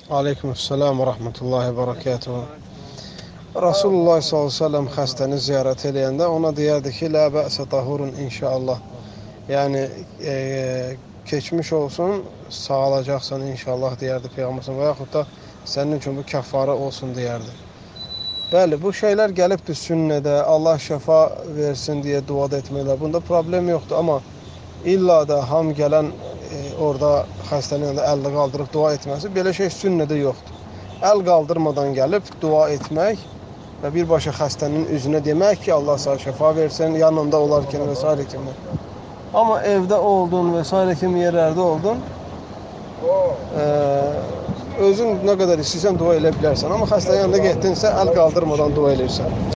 Aleykümselam ve rahmetullahi ve berekatuhu. Resulullah sallallahu aleyhi ve sellem xəstəni ziyarət eləyəndə ona deyərdi ki, la bə'sə tahurun inşallah. Yəni keçmiş olsun, sağalacaqsan inşallah deyərdi Peyğəmbər və yaxud da sənin üçün bu kəffarə olsun deyərdi. Bəli, bu şeylər gəlibdir sünnədə, Allah şəfa versin deyə dua etməklə. Bunda problem yoxdur, amma illa da ham gələn orada xəstənin yanında əlini qaldırıb dua etməsi, belə şey sünnədə yoxdur. Əl qaldırmadan gəlib dua etmək və birbaşa xəstənin üzünə demək ki, Allah sənə şəfa versin, yanında olarkən və s. kimi. Amma evdə oldun və s. kimi yerlərdə oldun, özün nə qədər istəyirsən dua elə bilərsən. Amma xəstənin yanında getdinsə, əl qaldırmadan dua edirsən.